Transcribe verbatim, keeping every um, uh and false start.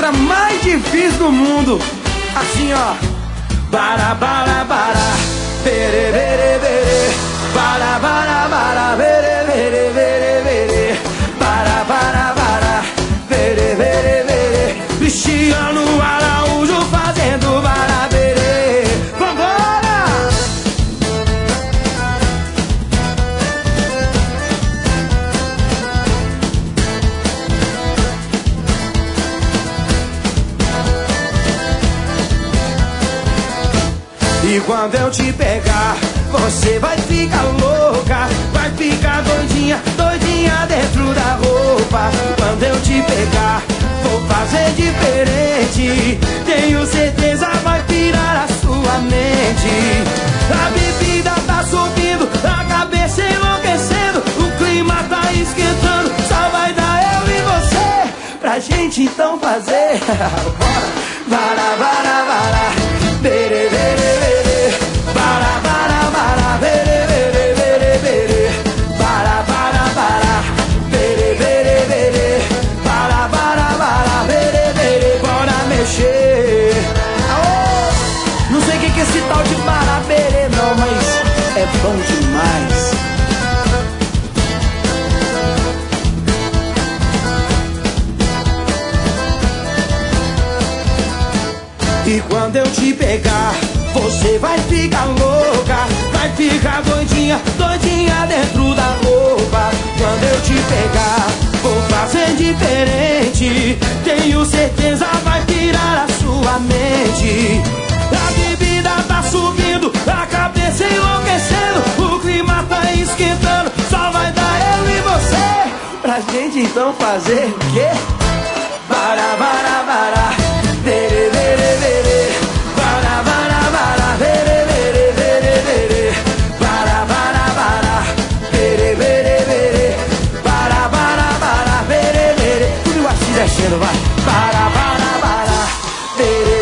letra mais difícil do mundo. Assim, ó. Bara, bara, bara, bere, bere, bere. Bara, bara, bara, bere, bere, bere, bere. Bara, bara, bara, bere, bere, bere. Cristiano Araújo fazendo bara, bere. Vambora! E quando eu te pegar, você vai ficar louca, vai ficar doidinha, doidinha dentro da roupa. Quando eu te pegar, vou fazer diferente. Tenho certeza vai pirar a sua mente. A bebida tá subindo, a cabeça enlouquecendo, o clima tá esquentando, só vai dar eu e você pra gente então fazer. Bora! Vara, vara, vara, bere, bere, bere. Bara, bara, bara, bere, bere, bere, bere. Bara, bara, bara, bere, bere, bere. Bara, bara, bara, bere, bere. Bora mexer. Aô! Não sei o que que é esse tal de bara, bere não, mas é bom demais. E quando eu te pegar, você vai ficar louca, vai ficar doidinha, doidinha dentro da roupa. Quando eu te pegar, vou fazer diferente. Tenho certeza vai tirar a sua mente. A bebida tá subindo, a cabeça enlouquecendo, o clima tá esquentando, só vai dar eu e você pra gente então fazer o quê? Bara, bara, bara, bere, bere, bere. Bara, bara, bara, bere, bere, bere, bere. Bara, bara, bara, bere, bere, bere. Bara, bara, bara, bere, bere. Tudo assim descendo, vai. Bara, bara, bara, bere.